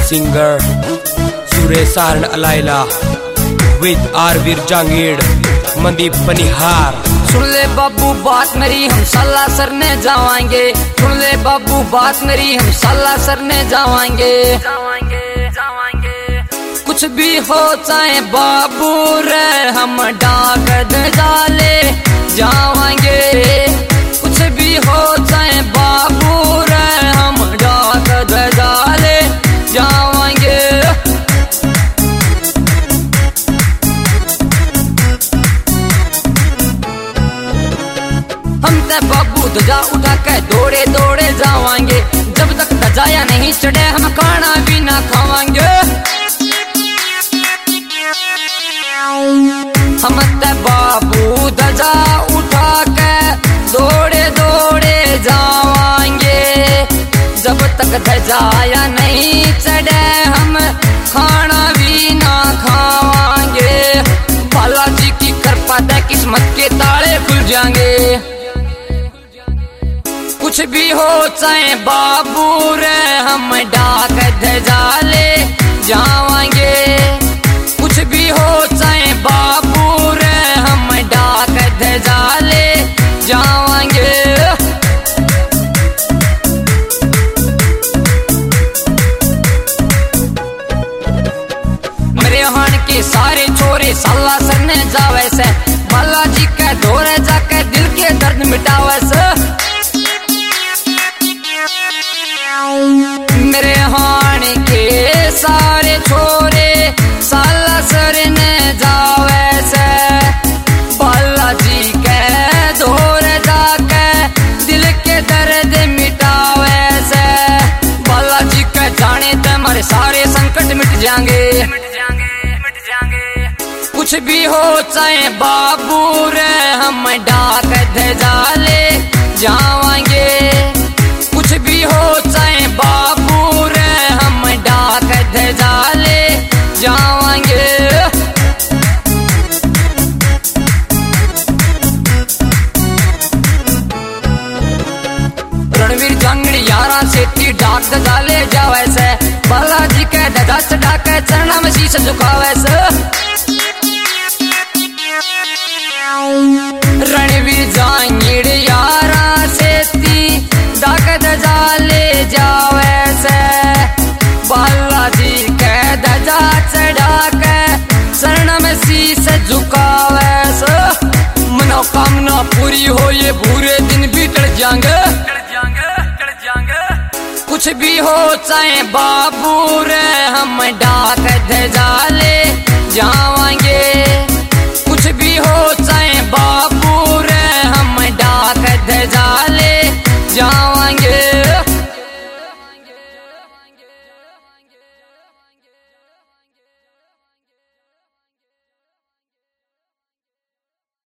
Singer Suresh Alaila with R Veer Jangid Mandeep Panihar. सुन ले बाबू बात मेरी, हम साला सरने जावांगे। सुन ले बाबू बात मेरी, हम साला सरने जावांगे। कुछ भी हो चाहे बाबू रे, हम डाक डाले जावांगे। कुछ भी हो चाहे बाबू रे, हम डाक डाले जावांगे। हम ते बाबू ध्वजा उठा के दौड़े दौड़े जावांगे। जब तक ध्वजाया नहीं चढ़े हम खाना भी ना खावांगे। हम ते बाबू ध्वजा उठा के दौड़े दौड़े जावांगे। जब तक ध्वजाया नहीं चढ़े हम खाना भी ना खावांगे। बालाजी की कृपा से किस्मत के ताले खुल जाएंगे। कुछ भी हो चाहे बाबू रे, हम डाक ध्वजा ले जावांगे। कुछ भी हो चाहे बाबू रे, हम डाक ध्वजा ले जावांगे। मेरे हान के सारे छोरे साला सरने जावे से। बालाजी के दौरे जाके दिल के दर्द मिटावे से। मेरे हान के सारे छोरे साला सरने जावे से। बालाजी के दौरे जाके दिल के दर्द मिटावे से। बालाजी के जाने ते हमारे सारे संकट मिट जाएंगे। कुछ भी हो चाहे बाबू रे, हम डाक ध्वजा ले जावांगे। कुछ भी हो चाहे बाबू रे, हम डाक ध्वजा ले जावांगे। रणवीर जांगड़ी यारा सेठी डाक ध्वजा ले जावे से। बालाजी के ध्वजा चढ़ा के चरणा में शीश झुकावे से। रणवीर जांगीड़ यारा सेठी डाक ध्वजा ले जावे से। बालाजी के ध्वजा चढ़ा के शरण में शीश झुकावे से। मनोकामना पूरी हो ये बुरे दिन भी टल जाएंगे। कुछ भी हो चाहे बाबू रे, हम डाक